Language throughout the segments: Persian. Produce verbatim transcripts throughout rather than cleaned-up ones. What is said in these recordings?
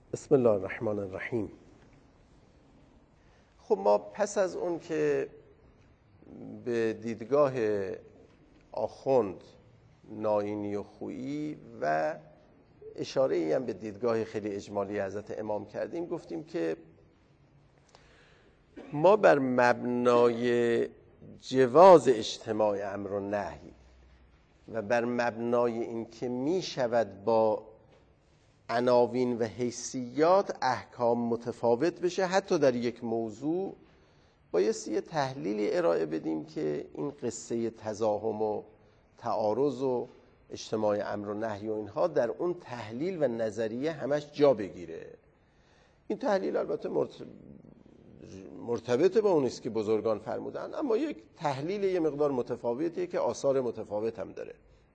بسم الله الرحمن الرحیم. خب ما پس از اون که به دیدگاه آخوند ناینی و خویی و اشاره ای هم به دیدگاه خیلی اجمالی حضرت امام کردیم، گفتیم که ما بر مبنای جواز اجتماع امر و نهی و بر مبنای این که می شود با عناوین و حیثیات احکام متفاوت بشه حتی در یک موضوع، بایستی یه تحلیلی ارائه بدیم که این قصه تزاحم و تعارض و اجتماع امر و نهی و اینها در اون تحلیل و نظریه همش جا بگیره. این تحلیل البته مرتبط با اون است که بزرگان فرمودن، اما یک تحلیل یه مقدار متفاوتیه که آثار متفاوت هم داره.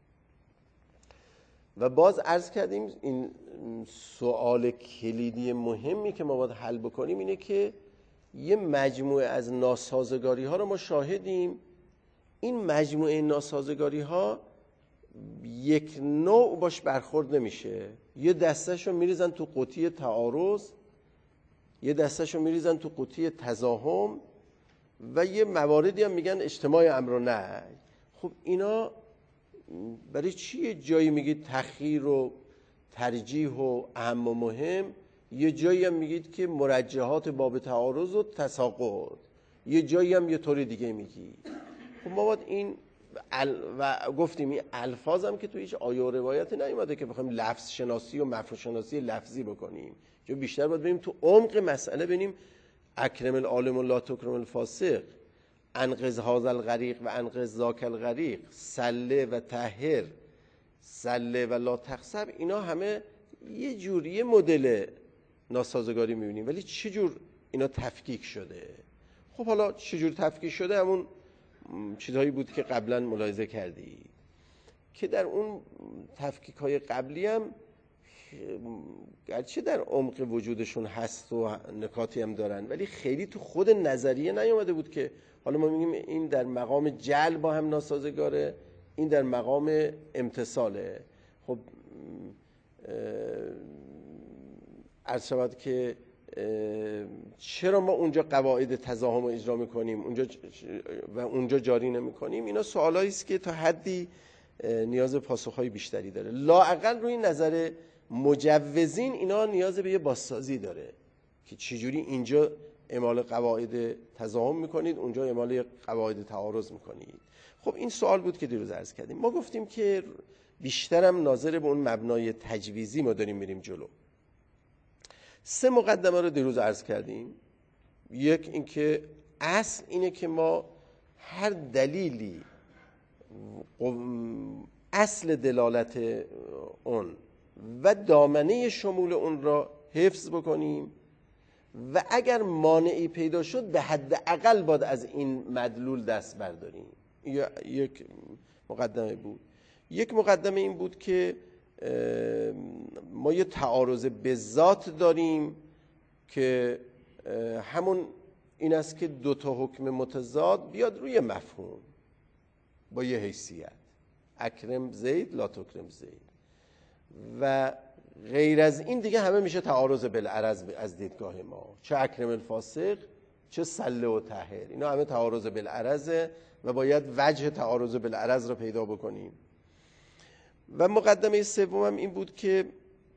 و باز عرض کردیم این سوال کلیدی مهمی که ما باید حل بکنیم اینه که یه مجموعه از ناسازگاری ها رو ما شاهدیم. این مجموعه ناسازگاری ها یک نوع باش برخورد نمیشه، یه دسته‌شو میریزن تو قوطی تعارض، یه دسته‌شو میریزن تو قوطی تزاحم و یه مواردی هم میگن اجتماع امر و نهی. خب اینا برای چی یه جایی میگید تخییر و ترجیح و اهم و مهم، یه جایی هم میگید که مرجحات باب تعارض و تساقط، یه جایی هم یه طور دیگه میگید. خب ما باید این ال... و گفتیم این الفاظ هم که توی هیچ آیه و روایتی نیومده که بخوایم لفظ شناسی و مفهوم شناسی لفظی بکنیم، جو بیشتر باید بریم تو عمق مسئله، ببینیم اکرم العالم و لا تکرم الفاسق، انقذ هذا الغریق و انقذ ذاک الغریق، سله و طهر، سله و لا تخسب، اینا همه یه جوری مدل ناسازگاری میبینیم، ولی چه جور اینا تفکیک شده؟ خب حالا چه جور تفکیک شده؟ همون چیزهایی بود که قبلا ملاحظه کردی که در اون تفکیک های قبلی هم گرچه در عمق وجودشون هست و نکاتی هم دارن، ولی خیلی تو خود نظریه نیومده بود که حالا ما میگیم این در مقام جل با هم ناسازگاره، این در مقام امتصاله. خب عرض شود که چرا ما اونجا قواعد تزاحم رو اجرا میکنیم اونجا و اونجا جاری نمیکنیم؟ اینا سوالایی است که تا حدی نیاز پاسخهای بیشتری داره. لااقل روی نظر مجوزین اینا نیاز به یه بازسازی داره که چجوری اینجا اعمال قواعد تزاحم میکنید، اونجا اعمال قواعد تعارض میکنید. خب این سوال بود که دیروز عرض کردیم. ما گفتیم که بیشترم ناظر به اون مبنای تجویزی ما داریم میریم جلو. سه مقدمه رو دیروز عرض کردیم. یک اینکه اصل اینه که ما هر دلیلی اصل دلالت اون و دامنه شمول اون را حفظ بکنیم و اگر مانعی پیدا شد به حد اقل باید از این مدلول دست برداریم. یک مقدمه بود. یک مقدمه این بود که ما یه تعارض به ذات داریم که همون این است که دو تا حکم متضاد بیاد روی مفهوم با یه حیثیت، اکرم زید لا تکرم زید، و غیر از این دیگه همه میشه تعارض بالعرض از دیدگاه ما، چه اکرم الفاسق چه سله و طهر، اینا همه تعارض بالعرضه و باید وجه تعارض بالعرض رو پیدا بکنیم. و مقدمه سومم این بود که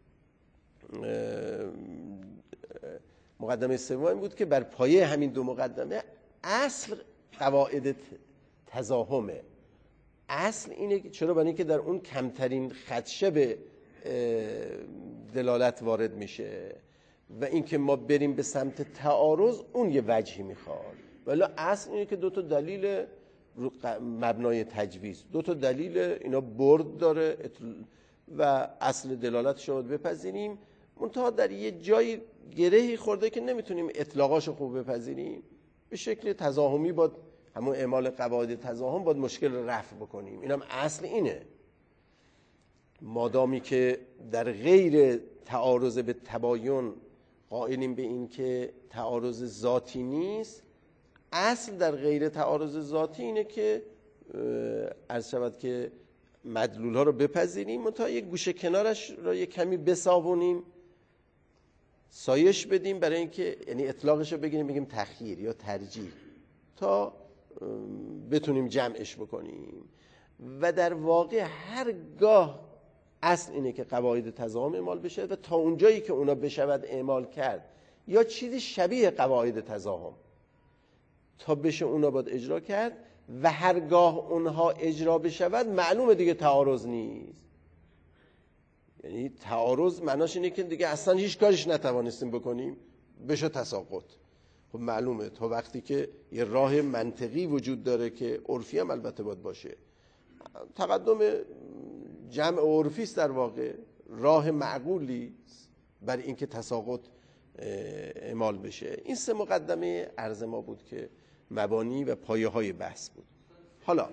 مقدمه سوم این بود که بر پایه همین دو مقدمه اصل قواعد تزاحمه. اصل اینه که چرا؟ برای اینکه در اون کمترین خدشه به دلالت وارد میشه و اینکه ما بریم به سمت تعارض اون یه وجهی میخواد. ولی اصل اینه که دو تا دلیل رو مبنای تجویز، دو تا دلیل اینا برد داره و اصل دلالتش رو بپذیریم، منتها در یه جایی گرهی خورده که نمیتونیم اطلاقاشو خوب بپذیریم، به شکل تزاحمی باید همون اعمال قواعد تزاحم باید مشکل رفع بکنیم. اینم اصل اینه. مادامی که در غیر تعارض به تباین قائلیم به این که تعارض ذاتی نیست، اصل در غیر تعارض ذاتی اینه که عرض شود که مدلول ها رو بپذیریم، منتها یک گوشه کنارش رو یک کمی بساونیم سایش بدیم برای اینکه یعنی اطلاقش رو بگیریم بگیم تخییر یا ترجیح تا بتونیم جمعش بکنیم. و در واقع هرگاه اصل اینه که قواعد تضاهم اعمال بشه و تا اونجایی که اونا بشود اعمال کرد یا چیزی شبیه قواعد تضاهم تا بشه اونا باید اجرا کرد و هرگاه اونها اجرا بشود معلومه دیگه تعارض نیست. یعنی تعارض معناش اینه که دیگه اصلا هیچ کارش نتوانستیم بکنیم بشه تساقط. خب معلومه تا وقتی که یه راه منطقی وجود داره که عرفی هم البته باید باشه، تقدم جمع عرفی است در واقع، راه معقولی برای اینکه تساقط اعمال بشه. این سه مقدمه عرض ما بود که مبانی و پایه های بحث بود. حالا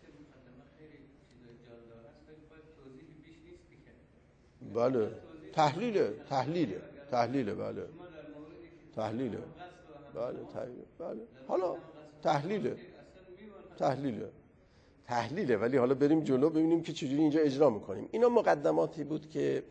بله تحلیله تحلیله تحلیله بله تحلیله بله تحلیله بله حالا تحلیله تحلیله تحلیله ولی حالا بریم جلو ببینیم که چجوری اینجا اجرا میکنیم. اینا مقدماتی بود که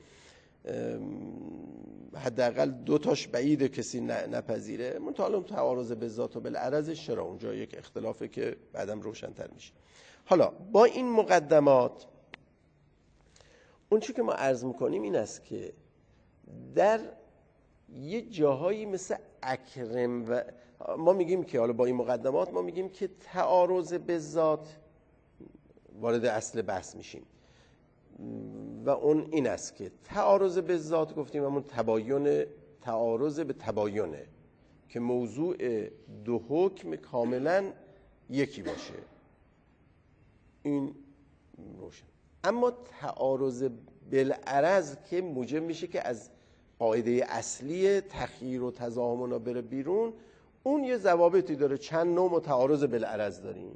حداقل دو تاش بعیده کسی نپذیره. منتها تعارض بالذات و بالعرض چرا اونجا یک اختلافه که بعدم روشن‌تر میشه. حالا با این مقدمات اون چی که ما عرض میکنیم این است که در یه جاهایی مثل اکرم و ما میگیم که حالا با این مقدمات ما میگیم که تعارض بالذات وارد اصل بحث میشیم و اون این است که تعارض بالذات گفتیم همون تباین تعارض به تباینه که موضوع دو حکم کاملا یکی باشه، این روشن. اما تعارض بالعرض که موجب میشه که از قاعده اصلی تخییر و تضاهم بره بیرون، اون یه ضوابطی داره. چند نوع تعارض بالعرض داریم،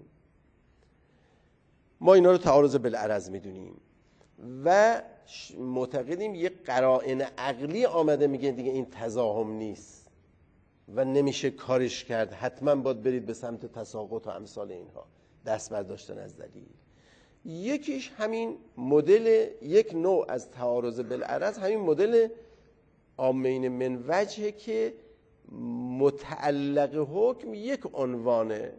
ما اینا رو تعارض بالعرض میدونیم و معتقدیم یه قرائن عقلی آمده میگه دیگه این تضاهم نیست و نمیشه کارش کرد، حتما باید برید به سمت تساقط و امثال اینها، دست برداشتن از دلیل. یکیش همین مدل، یک نوع از تعارض بالعرض همین مدل عامین من وجهه که متعلق حکم یک عنوانه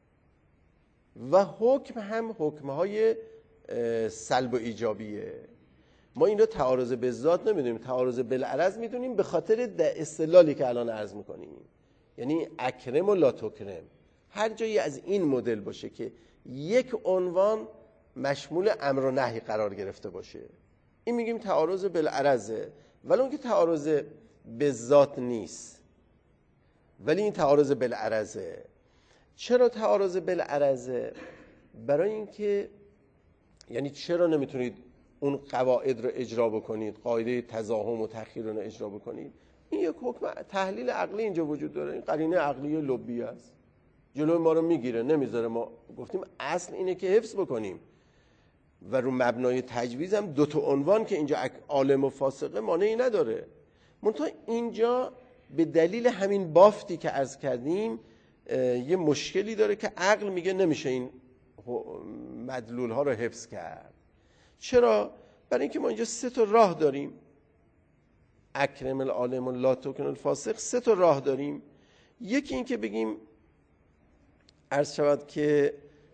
و حکم هم حکمهای سلب و ایجابیه. ما این رو تعارض بالذات نمیدونیم، تعارض بالعرض میدونیم به خاطر استدلالی که الان عرض میکنیم. یعنی اکرم و لا تکرم، هر جایی از این مدل باشه که یک عنوان مشمول امر و نهی قرار گرفته باشه، این میگیم تعارض بالعرضه، ولی اون که تعارض بالذات نیست، ولی این تعارض بالعرضه. چرا تعارض بالعرضه؟ برای اینکه یعنی چرا نمیتونید اون قواعد رو اجرا بکنید، قاعده تضاهم و تخییر رو اجرا بکنید؟ این یک حکم تحلیل عقلی اینجا وجود داره، این قرینه عقلی لبی است، جلوی ما رو میگیره، نمیذاره. ما گفتیم اصل اینه که حفظ بکنیم و رو مبنای تجویز هم دو تا عنوان که اینجا عالم و فاسقه مانعی نداره. منتها اینجا به دلیل همین بافتی که عرض کردیم یه مشکلی داره که عقل میگه نمیشه این مدلول ها رو حفظ کرد. چرا؟ برای اینکه ما اینجا سه تا راه داریم، اکرم العالم و لا تکن الفاسق، سه تا راه داریم. یکی این که بگیم عرض شود که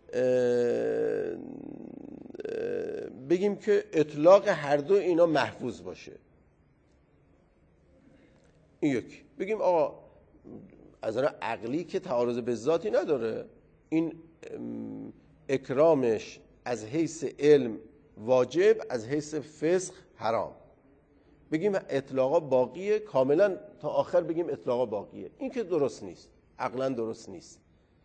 بگیم که اطلاق هر دو اینا محفوظ باشه. این یکی. بگیم آقا از نظر عقلی که تعارض بالذاتی نداره، این اکرامش از حیث علم واجب، از حیث فسق حرام. بگیم اطلاقا باقیه، کاملا تا آخر بگیم اطلاقا باقیه. این که درست نیست، عقلا درست نیست.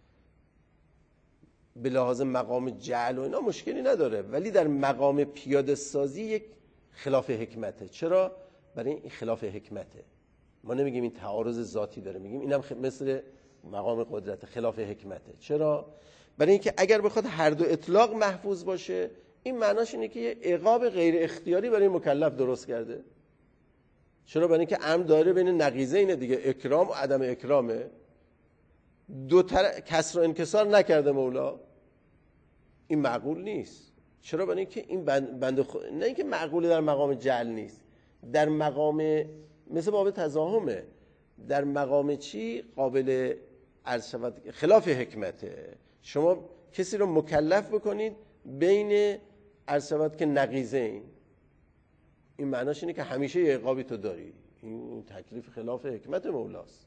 به لحاظ مقام جعل و اینا مشکلی نداره، ولی در مقام پیاده سازی یک خلاف حکمته. چرا؟ برای این خلاف حکمته. ما نمیگیم این تعارض ذاتی داره، میگیم اینم مثل مقام قدرت، خلاف حکمته. چرا؟ برای اینکه اگر بخواد هر دو اطلاق محفوظ باشه، این معناش اینه که یه عقاب غیر اختیاری برای مکلف درست کرده. چرا؟ برای اینکه امر داره بین نقیضین دیگه، اکرام و عدم اکرامه. دو تر کسر و انکسار نکرده مولا، این معقول نیست. چرا؟ برای اینکه این بند, بند خ... نه اینکه معقوله در مقام جعل نیست، در مقام مثل باب تضاهمه. در مقام چی قابل عرض شود خلاف حکمته. شما کسی رو مکلف بکنید بین عرض شود که نقیضین، این معناش اینه که همیشه یه عقابی تو داری. این تکلیف خلاف حکمت مولاست.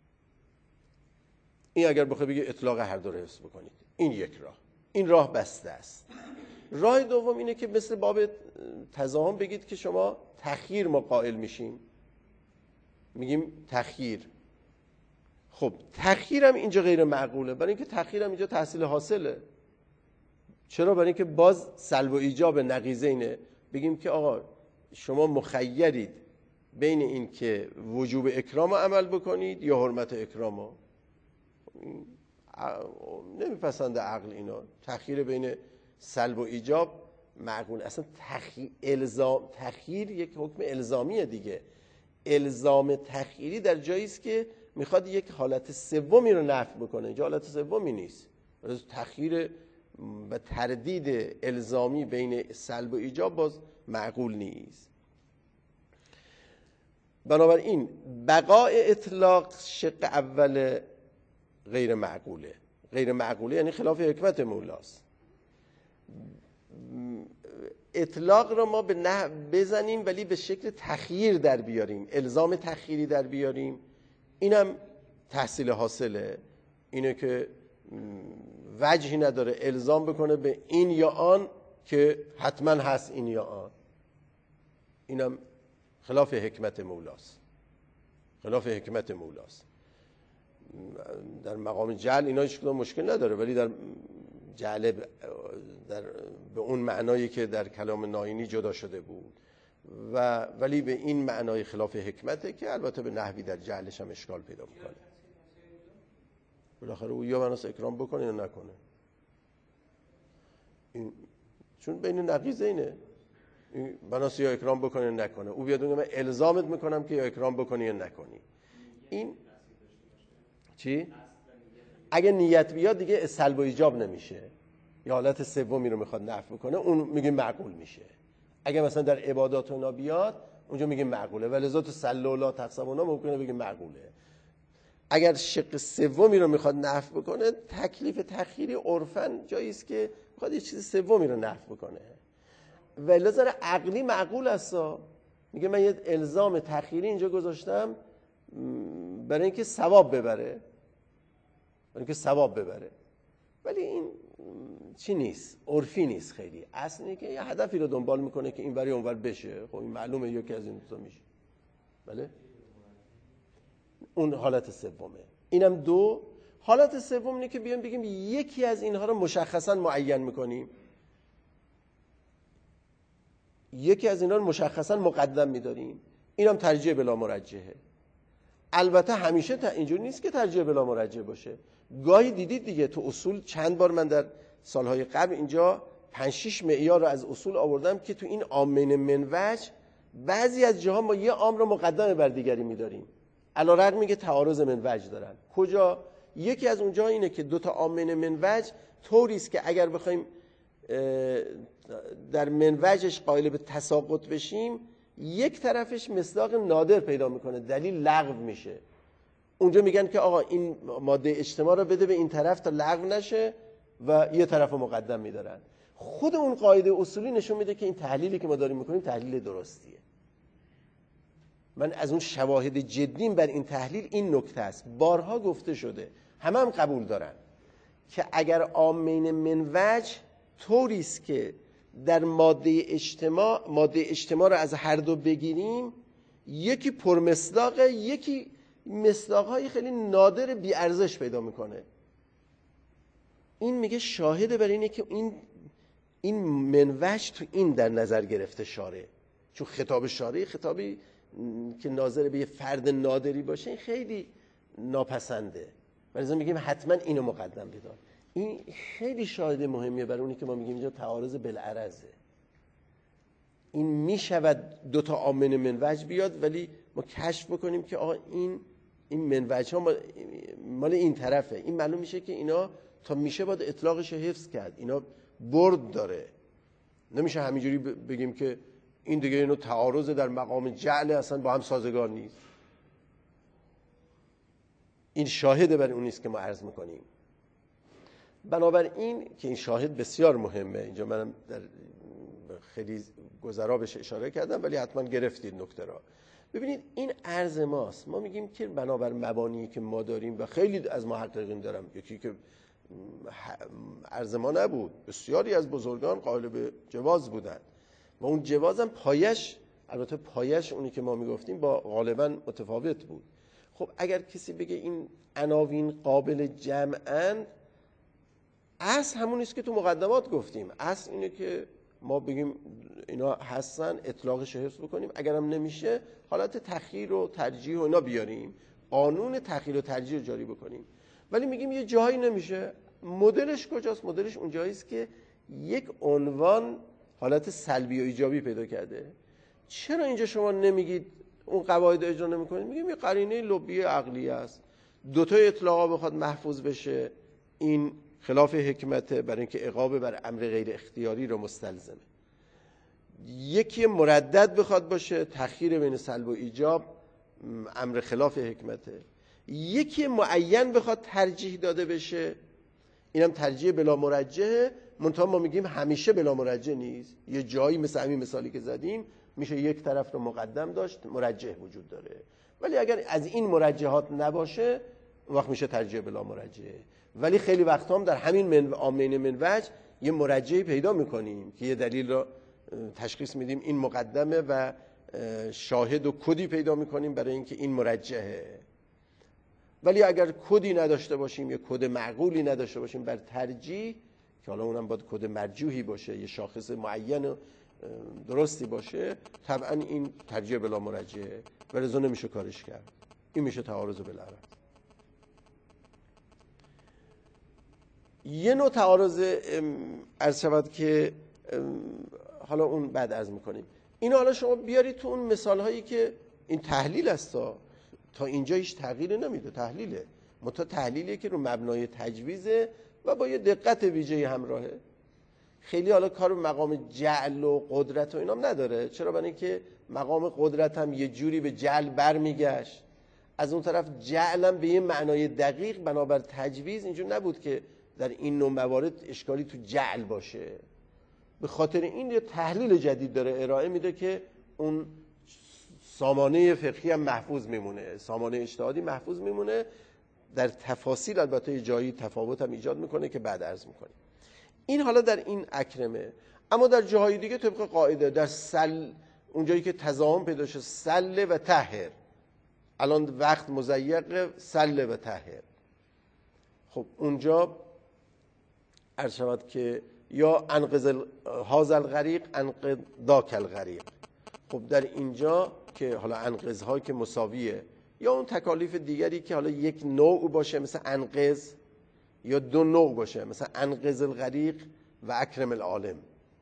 این اگر بخوای بگی اطلاق هر دو رو حفظ بکنید، این یک راه، این راه بسته است. راه دوم اینه که مثل باب تضاهم بگید که شما تخییر ما قائل میشیم، میگیم تخییر. خب تخییرم اینجا غیر معقوله، برای اینکه تخییرم اینجا تحصیل حاصله. چرا؟ برای اینکه باز سلب و ایجاب نقیضینه. بگیم که آقا شما مخیرید بین این که وجوب اکرام عمل بکنید یا حرمت اکرام. نمیپسنده عقل اینا. تخییر بین سلب و ایجاب معقول. اصلا تخییر الزام تخییر یک حکم الزامیه دیگه. الزام تخییری در جایی است که میخواد یک حالت سومی رو نفی بکنه. اینجا حالت سومی نیست. تخییر و تردید الزامی بین سلب و ایجاب باز معقول نیست. بنابراین بقای اطلاق شق اول غیر معقوله. غیر معقوله یعنی خلاف حکمت مولاست. اطلاق رو ما به نه بزنیم ولی به شکل تخییر در بیاریم، الزام تخییری در بیاریم، اینم تحصیل حاصله. اینه که وجهی نداره الزام بکنه به این یا آن که حتما هست این یا آن. اینم خلاف حکمت مولاست. خلاف حکمت مولاست. در مقام جعل اینا هیچ کدوم مشکل نداره، ولی در جعل در به اون معنایی که در کلام ناینی جدا شده بود و ولی به این معنای خلاف حکمته که البته به نحوی در جعلش هم اشکال پیدا میکنه. بالاخره او یا مناس اکرام بکنه یا نکنه. این چون بین نقیضینه، مناس یا اکرام بکنه یا نکنه. او بیاد من الزامت میکنم که یا اکرام بکنی یا نکنی. این چی؟ اگه نیت بیاد دیگه سلب و ایجاب نمیشه، یا حالت سومی رو میخواد نفی بکنه، اون میگه معقول میشه. اگه مثلا در عبادات اونا بیاد اونجا میگه معقوله، ولی ذات سلوا لا تقسمونا ممکنه بگه معقوله. اگر شق سومی رو میخواد نفی بکنه، تکلیف تخییری عرفاً جایی است که میخواد یه چیز سومی رو نفی بکنه. ولی لازم عقلی معقول است. میگه من یه الزام تخییری اینجا گذاشتم برای اینکه ثواب ببره، برای اینکه ثواب ببره. ولی این چی نیست، عرفی نیست خیلی. اصل اینه که یه هدفی رو دنبال میکنه که این بری اونور بشه. خب این معلومه یکی از این دو تا میشه. بله؟ اون حالت سومه. اینم دو. حالت سوم اینه که بیایم بگیم یکی از اینها رو مشخصا معین میکنیم، یکی از اینها رو مشخصا مقدم میداریم. اینم ترجیح بلا مرجحه. البته همیشه تا اینجوری نیست که ترجیح بلا مرجح باشه. گاهی دیدید دیگه تو اصول چند بار من در سالهای قبل اینجا پنج شش معیار رو از اصول آوردم که تو این عامین من وجه بعضی از جاها ما یه عام رو مقدم بر دیگری می‌داریم، علی رغم اینکه تعارض من وجه دارن. کجا؟ یکی از اونجا اینه که دو تا عامین من وجه طوری است که اگر بخوایم در من وجهش قائل به تساقط بشیم، یک طرفش مصداق نادر پیدا میکنه، دلیل لغو میشه. اونجا میگن که آقا این ماده اجتماع رو بده به این طرف تا لغو نشه و یه طرف رو مقدم میدارن. خود اون قاعده اصولی نشون میده که این تحلیلی که ما داریم میکنیم تحلیل درستیه. من از اون شواهد جدیم بر این تحلیل این نکته است. بارها گفته شده، همه هم قبول دارن که اگر عامین من وجه طوری است که در ماده اجتماع ماده اجتماع رو از هر دو بگیریم، یکی پرمصداقه، یکی مصداق‌های خیلی نادر بی ارزش پیدا میکنه. این میگه شاهده بر اینه که این این منوج تو این در نظر گرفته شارع، چون خطاب شارع خطابی که ناظر به یه فرد نادری باشه این خیلی ناپسنده، ولی میگیم حتما اینو مقدم بدار. این خیلی شاهد مهمیه برای اونی که ما میگیم اینجا تعارض بالعرضه. این میشود دو تا عامل منوج بیاد ولی ما کشف بکنیم که آقا این این منوج ها مال این طرفه. این معلوم میشه که اینا تا میشه باید اطلاقش حفظ کرد، اینا برد داره. نمیشه همینجوری بگیم که این دیگه اینو تعارض در مقام جعل، اصلا با هم سازگار نیست. این شاهد بر اون نیست که ما عرض میکنیم. بنابراین که این شاهد بسیار مهمه، اینجا منم در خیلی گذرا بهش اشاره کردم ولی حتما گرفتید نکته را. ببینید این عرض ماست. ما میگیم که بنابر مبانی که ما داریم و خیلی از محققین دارم، یکی که عرض ما نبود، بسیاری از بزرگان قائل به جواز بودند و اون جواز هم پایش، البته پایش اونی که ما میگفتیم با غالبا متفاوت بود. خب اگر کسی بگه این عناوین قابل جمعن، اصل همون نیست که تو مقدمات گفتیم. اصل اینه که ما بگیم اینا هستن، اطلاقش حفظ بکنیم، اگرم نمیشه حالت تخییر و ترجیح و اینا بیاریم، قانون تخییر و ترجیح رو جاری بکنیم. ولی میگیم یه جایی نمیشه، مدلش کجاست؟ مدلش اون جایی است که یک عنوان حالت سلبی و ایجابی پیدا کرده. چرا اینجا شما نمیگید اون قواعد اجرا نمیکنید؟ میگیم یه قرینه لبی عقلی است، دو تا اطلاقا بخواد محفوظ بشه، این خلاف حکمته برای اینکه عقاب بر امر غیر اختیاری رو مستلزمه. یکی مردد بخواد باشه، تخییر بین سلب و ایجاب امر خلاف حکمته. یکی معین بخواد ترجیح داده بشه، اینم ترجیح بلا مرجحه، منتها ما میگیم همیشه بلا مرجح نیست. یه جایی مثل همین مثالی که زدیم میشه یک طرف رو مقدم داشت، مرجح وجود داره. ولی اگر از این مرجحات نباشه اون وقت میشه ترجیح بلا مرجحه. ولی خیلی وقت هم در همین من آمین من وجه یه مرجحی پیدا میکنیم که یه دلیل رو تشخیص میدیم این مقدمه و شاهد و کدی پیدا میکنیم برای اینکه این مرجحه. ولی اگر کدی نداشته باشیم، یه کد معقولی نداشته باشیم بر ترجیح، که حالا اونم باید کد مرجوحی باشه، یه شاخص معین و درستی باشه، طبعا این ترجیح بلا مرجحه و لذا نمیشه کارش کرد. این میشه تعارض بالعرض. یه نوع تعارض عرض شود که حالا اون بعد عرض میکنیم. اینو حالا شما بیارید تو اون مثال هایی که این تحلیل است، تا تا اینجا هیچ تغییری نمیده، تحلیله، متا تحلیلیه که رو مبنای تجویزه و با یه دقت ویژه‌ای همراهه. خیلی حالا کار به مقام جعل و قدرت و اینام نداره. چرا؟ برای اینکه مقام قدرت هم یه جوری به جعل برمیگشت، از اون طرف جعل هم به یه معنای دقیق بنابر تجویز اینجور نبود که در این نوع موارد اشکالی تو جعل باشه. به خاطر این یه تحلیل جدید داره ارائه میده که اون سامانه فقهی هم محفوظ میمونه، سامانه اجتهادی محفوظ میمونه. در تفاصیل البته جایی تفاوت هم ایجاد میکنه که بعد عرض میکنیم. این حالا در این اکرمه. اما در جاهای دیگه طبق قاعده در سل، اونجایی که تضاهم پیدا شه، سل و طهر، الان وقت مضیق، سل و طهر، خب اونجا عرض شود که یا انقذ هذا الغریق انقذ ذاک الغریق. خب در اینجا که حالا انقذها که مساویه، یا اون تکالیف دیگری که حالا یک نوع باشه مثل انقذ، یا دو نوع باشه مثل انقذ الغریق و اکرم العالم،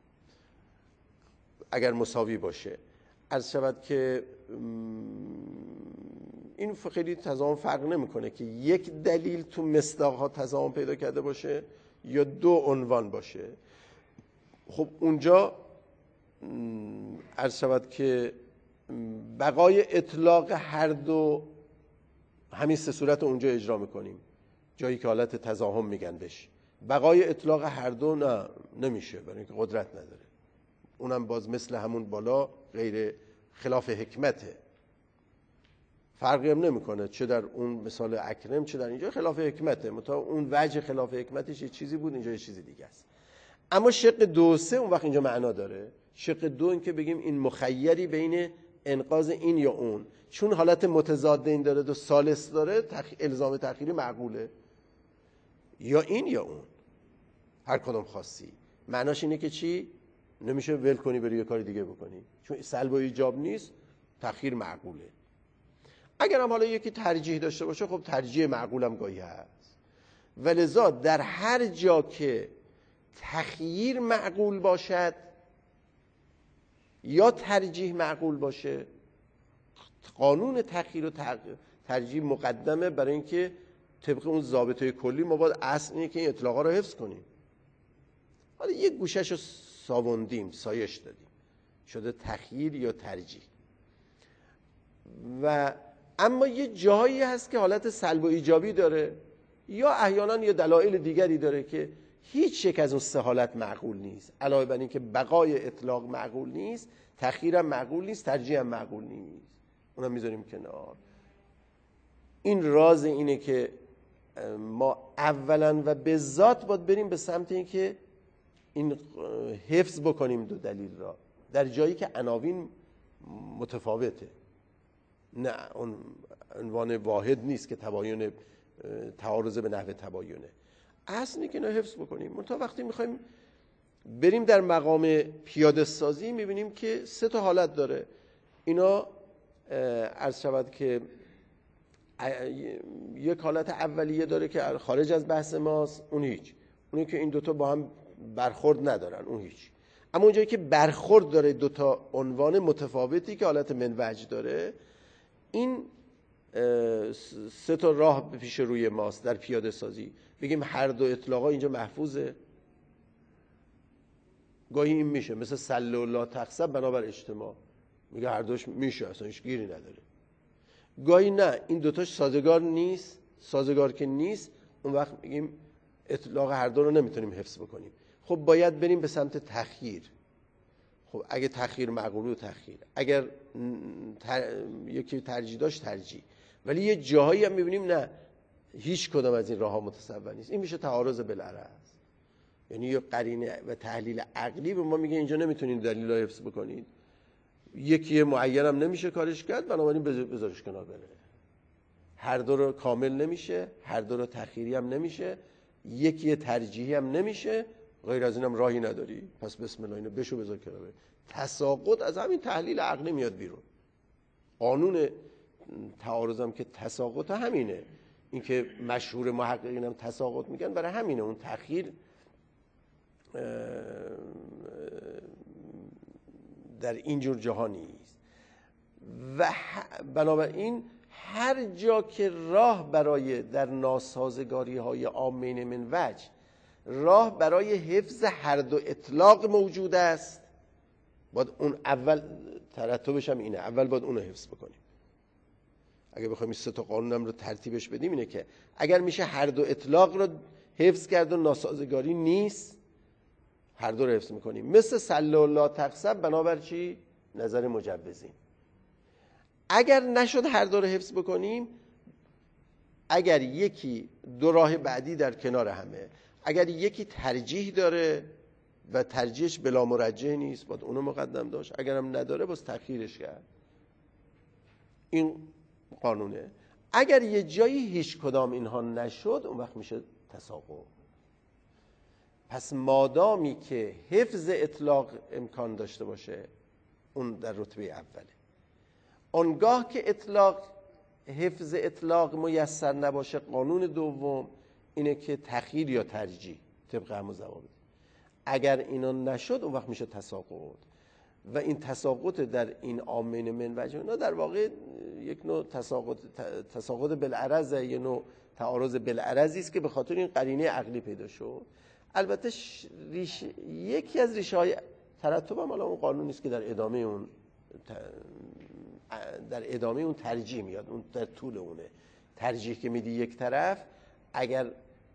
اگر مساوی باشه عرض شود که این خیلی تضاهم فرق نمیکنه که یک دلیل تو مصداقها تضاهم پیدا کرده باشه یا دو عنوان باشه. خب اونجا عرض شود که بقای اطلاق هر دو همین سه صورت اونجا اجرا میکنیم، جایی که حالت تضاهم میگن بهش. بقای اطلاق هر دو نه نمیشه، برای اینکه قدرت نداره. اونم باز مثل همون بالا غیر خلاف حکمته، فرقی هم نمیکنه چه در اون مثال اکرم چه در اینجا خلاف حکمته، متا اون وجه خلاف حکمتش یه چیزی بود، اینجا یه چیزی دیگه است. اما شق دو سه اون وقت اینجا معنا داره. شق دو این که بگیم این مخیری بین انقاذ این یا اون، چون حالت متضادین داره، دو ثالث داره، تخ... الزام تأخیری معقوله، یا این یا اون، هر کدوم خاصی. معناش اینه که چی؟ نمیشه ول کنی بری یه کار دیگه بکنی، چون سلب و ایجاب نیست، تأخیر معقوله. اگر هم حالا یکی ترجیح داشته باشه، خب ترجیح معقول هم گاهی هست. ولذا در هر جا که تخییر معقول باشد یا ترجیح معقول باشه، قانون تخییر و ترجیح مقدمه، برای اینکه طبق اون ضابطه کلی ما باید اصل اینه که این اطلاقا رو حفظ کنیم. حالا یک گوشش رو ساوندیم، سایش دادیم، شده تخییر یا ترجیح. و اما یه جایی هست که حالت سلب و ایجابی داره، یا احیانا یه دلایل دیگری داره که هیچ یک از اون سه حالت معقول نیست. علاوه بر این که بقای اطلاق معقول نیست، تخییرم معقول نیست، ترجیح هم معقول نیست. اونم میذاریم کنار. این راز اینه که ما اولا و به ذات باید بریم به سمت این که این حفظ بکنیم دو دلیل را، در جایی که عناوین متفاوته. نه اون عنوان واحد نیست که تباین تعارض به نحو تباینه. اصل اینه که اینا حفظ بکنیم. منتها وقتی میخوایم بریم در مقام پیاده سازی میبینیم که سه تا حالت داره. اینا عرض شود که یک حالت اولیه داره که خارج از بحث ماست، اون هیچ. اونی که این دوتا با هم برخورد ندارن، اون هیچ. اما اونجایی که برخورد داره دوتا عنوان متفاوتی که حالت منوج داره، این سه تا راه پیش روی ماست در پیاده سازی. بگیم هر دو اطلاقا اینجا محفوظه. گاهی این میشه، مثل سل و لا تخسب بنابر اجتماع، میگه هر دوش میشه، اصلا هیچ گیری نداره. گاهی نه، این دوتاش سازگار نیست. سازگار که نیست، اون وقت میگیم اطلاق هر دو رو نمیتونیم حفظ بکنیم. خب باید بریم به سمت تخییر. خب اگه تخییر معقول و تخییر، اگر تر... یکی ترجیح داشت ترجیح، ولی یه جاهایی هم میبینیم نه، هیچ کدام از این راه ها متصور نیست. این میشه تعارض بالعرض. یعنی یه قرینه و تحلیل عقلی به ما میگه اینجا نمیتونین دلیل رو حفظ بکنید. یکی معین هم نمیشه کارش کرد، بنابراین بذارش کنار بره. هر دو رو کامل نمیشه، هر دو رو تخییری هم نمیشه، یکی ترجیحی هم نمیشه، غیر از اینم راهی نداری. پس بسم الله اینو بشو بذار کنار بره. تساقط از همین تحلیل عقلی میاد بیرون. قانون تعارضم که تساقط همینه. این که مشهور محققین هم تساقط میگن برای همینه. اون تخییر در اینجور جهانی است. و بنابراین هر جا که راه برای در ناسازگاری های عامین من وجه راه برای حفظ هر دو اطلاق موجود است، باید اون اول ترتبش هم اینه، اول باید اونو حفظ بکنیم. اگه بخوایم این سه تا قانونم رو ترتیبش بدیم اینه که اگر میشه هر دو اطلاق رو حفظ کرد و ناسازگاری نیست، هر دو رو حفظ میکنیم. مثل سل و لا تخسب بنابر چی؟ نظر مجوزین. اگر نشد هر دو رو حفظ بکنیم، اگر یکی دو راه بعدی در کنار همه، اگر یکی ترجیح داره و ترجیحش بلا مرجح نیست، باید اونو مقدم داشت. اگرم نداره باز تأخیرش کرد. این قانونه. اگر یه جایی هیچ کدام اینها نشد، اون وقت میشه تساقط. پس مادامی که حفظ اطلاق امکان داشته باشه، اون در رتبه اوله. آنگاه که اطلاق حفظ اطلاق میسر نباشه، قانون دوم اینه که تخییر یا ترجیح طبق همون ضوابط. اگر اینا نشد، اون وقت میشه تساقط. و این تساقط در این عامین من وجه اینا در واقع یک نوع تساقط تساقط بالعرض، یک نوع تعارض بالعرضی است که به خاطر این قرینه عقلی پیدا شد. البته ریش... یکی از ریشه های ترتب هم اون قانونی است که در ادامه اون در ادامه اون ترجیح میاد. اون در طول اونه ترجیح که میدی یک طرف، اگر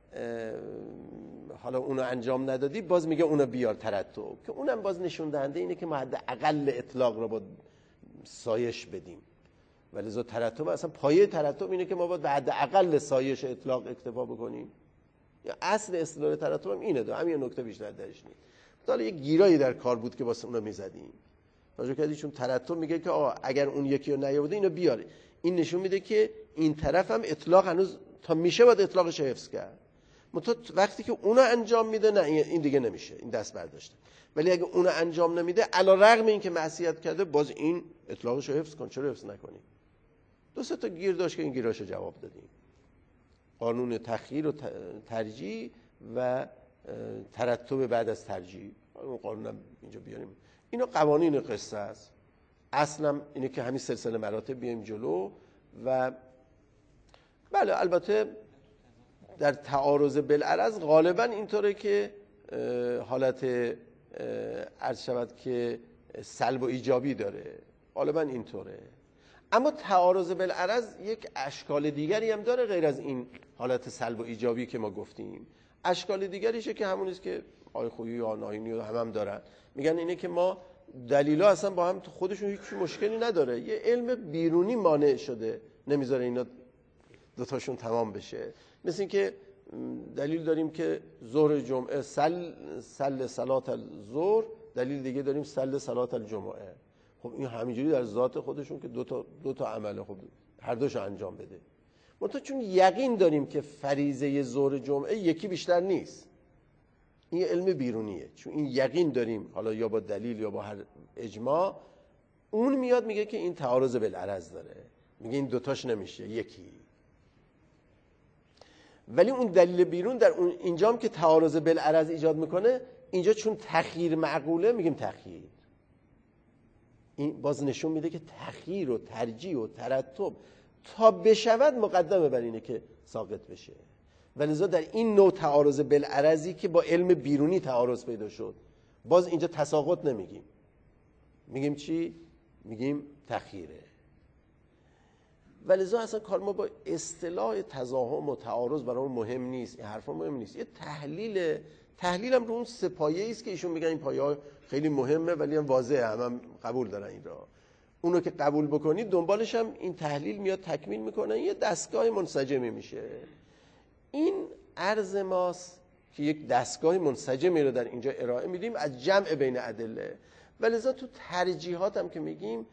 حالا اونو انجام ندادی باز میگه اونو بیار ترتب، که اونم باز نشون دهنده اینه که ما حد اقل اطلاق رو باید سایش بدیم. ولذا ترتب اصلا پایه ترتب اینه که ما باید به حد اقل سایش اطلاق اکتفا بکنیم. یا اصل استدلال ترتب هم اینه، دو همین نکته بیشتر درش نیست. حالا یه گیرایی در کار بود که واسه اونو میزدیم. راجع کردی چون ترتب میگه که آه اگر اون یکی رو نیاورده اینو بیاره. این نشون میده که این طرف هم اطلاق هنوز تا میشه باید اطلاقش حفظ کرد. منتها وقتی که اونو انجام میده نه، این دیگه نمیشه، این دست برداشته. ولی اگه اونو انجام نمیده، علی رغم این که معصیت کرده، باز این اطلاقش رو حفظ کن. چرا حفظ نکنی؟ دو سه تا گیر داشت که این گیراشو جواب دادیم. قانون تخییر و ترجیح و ترتب بعد از ترجیح. اون قانونم اینجا بیاریم. اینا قوانین قصه است. اصلا اینه که همین سلسله مراتب بیایم جلو. و بله البته در تعارض بالعرض غالبا اینطوره که حالت عرض شود که سلب و ایجابی داره، غالبا اینطوره. اما تعارض بالعرض یک اشکال دیگری هم داره غیر از این حالت سلب و ایجابی که ما گفتیم. اشکال دیگریشه که همون است که آقای خویی یا ناینی هم, هم دارن، میگن اینه که ما دلیلا اصلا با هم خودشون هیچ مشکلی نداره، یه علم بیرونی مانع شده نمیذاره اینا دوتاشون تمام بشه. مثل این که دلیل داریم که ظهر جمعه سل سل صلات الظهر، دلیل دیگه داریم سل صلات الجمعه. خب این همینجوری در ذات خودشون که دو تا دو تا عمله، خب هر دوشو انجام بده. منتها چون یقین داریم که فریضه ظهر جمعه یکی بیشتر نیست، این علم بیرونیه، چون این یقین داریم حالا یا با دلیل یا با هر اجماع، اون میاد میگه که این تعارض بالعرض داره، میگه این دوتاش نمیشه یکی. ولی اون دلیل بیرون در اون اینجام که تعارض بالعرض ایجاد میکنه، اینجا چون تخییر معقوله میگیم تخییر. این باز نشون میده که تخییر و ترجیح و ترتب تا بشود مقدمه بر اینه که ساقط بشه. ولذا در این نوع تعارض بالعرضی که با علم بیرونی تعارض پیدا شد، باز اینجا تساقط نمیگیم، میگیم چی؟ میگیم تخییره. ولذا اصلا کار ما با اصطلاح تزاحم و تعارض برامون مهم نیست، این حرفا مهم نیست. یه تحلیل تحلیل هم رو اون سه پایه‌ای است که ایشون میگن این پایه‌ها خیلی مهمه ولی هم واضحه، هم, هم قبول دارن این را. اونو که قبول بکنید دنبالش هم این تحلیل میاد تکمیل میکنه، یه دستگاه منسجمی میشه. این عرض ماست که یک دستگاه منسجمی رو در اینجا ارائه میدیم از جمع بین ادله. ولذا تو ترجیحات هم که میگیم،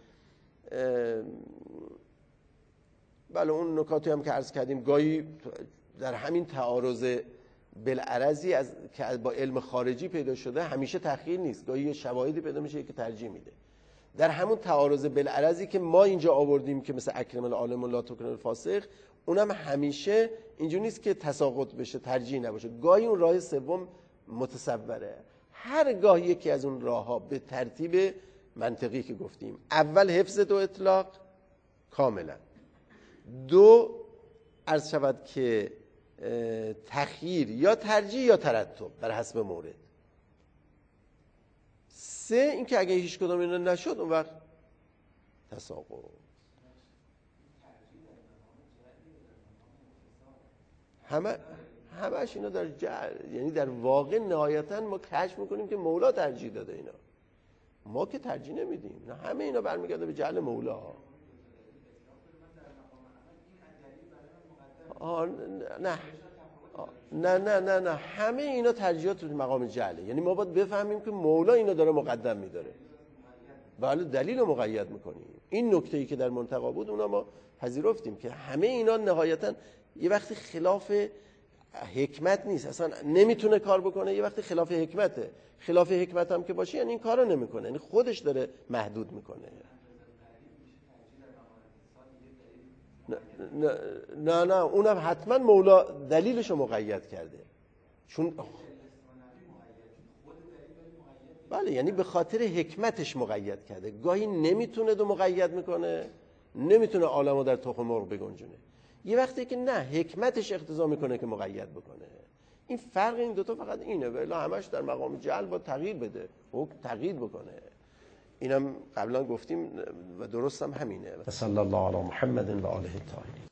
بله اون نکاتی هم که عرض کردیم گاهی در همین تعارض بالعرضی از که با علم خارجی پیدا شده همیشه تخییر نیست، گاهی یه شواهدی پیدا میشه که ترجیح میده. در همون تعارض بالعرضی که ما اینجا آوردیم که مثل اکرم العالم و لا تکرم الفاسق، اونم همیشه اینجوری نیست که تساقط بشه، ترجیح نباشه، گاهی اون راه سوم متصوره. هر گاهی یکی از اون راهها به ترتیب منطقی که گفتیم، اول حفظ دو اطلاق کاملا، دو عرض شود که تخییر یا ترجیح یا ترتب بر حسب مورد، سه اینکه اگه هیچ کدام اینا نشد اون وقت تساقط. همه همش اینا در جعل، یعنی در واقع نهایتا ما کشف میکنیم که مولا ترجیح داده اینا، ما که ترجیح نمیدیم، نه همه اینا برمیگرده به جعل مولا. آه نه نه نه نه نه همه اینا ترجیحات تو مقام جعله، یعنی ما باید بفهمیم که مولا اینا داره مقدم میداره، بله دلیل رو مقید میکنیم. این نکته‌ای که در منتقا بود اونا ما پذیرفتیم که همه اینا نهایتا یه وقتی خلاف حکمت نیست، اصلا نمیتونه کار بکنه، یه وقتی خلاف حکمته. خلاف حکمت هم که باشه یعنی این کارو نمیکنه، یعنی خودش داره محدود میکنه. نه نه نه اونم حتما مولا دلیلشو مقید کرده، چون بله یعنی به خاطر حکمتش مقید کرده. گاهی نمیتونه دو مقید میکنه، نمیتونه عالمو در تخم مرغ بگنجونه، یه وقتی که نه حکمتش اقتضا میکنه که مقید بکنه. این فرق این دوتا فقط اینه، ولی همش در مقام جعل با تغییر بده، حکم تغییر بکنه. اینم قبلا گفتیم و درست هم همینه. صلی الله علی محمد و آله الطاهرین.